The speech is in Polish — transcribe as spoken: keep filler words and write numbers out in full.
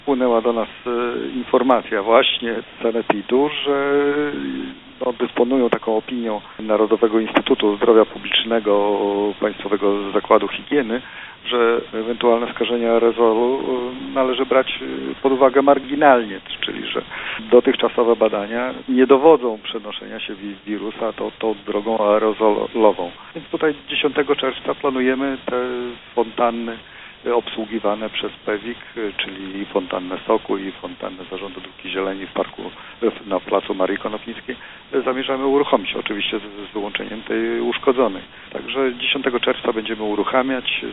Wpłynęła do nas informacja właśnie z sanepidu, że no, dysponują taką opinią Narodowego Instytutu Zdrowia Publicznego Państwowego Zakładu Higieny, że ewentualne skażenie aerozolu należy brać pod uwagę marginalnie, czyli że dotychczasowe badania nie dowodzą przenoszenia się wirusa tą, tą drogą aerozolową. Więc tutaj dziesiątego czerwca planujemy te fontanny obsługiwane przez PEWiK, czyli fontannę soku i fontannę Zarządu Dróg i Zieleni w parku na placu Marii Konopnickiej, zamierzamy uruchomić, oczywiście z, z wyłączeniem tej uszkodzonej. Także dziesiątego czerwca będziemy uruchamiać.